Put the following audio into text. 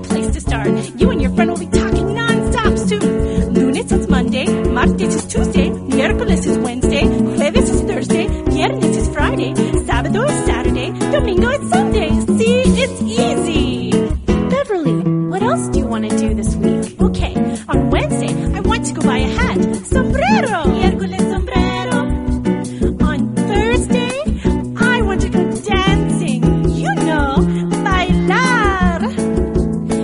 great place to start. You and your friend will be talking non-stop soon. Lunes is Monday, martes is Tuesday, miércoles is Wednesday, jueves is Thursday, viernes is Friday, sábado is Saturday, domingo is Sunday. See, it's easy. Beverly, what else do you want to do this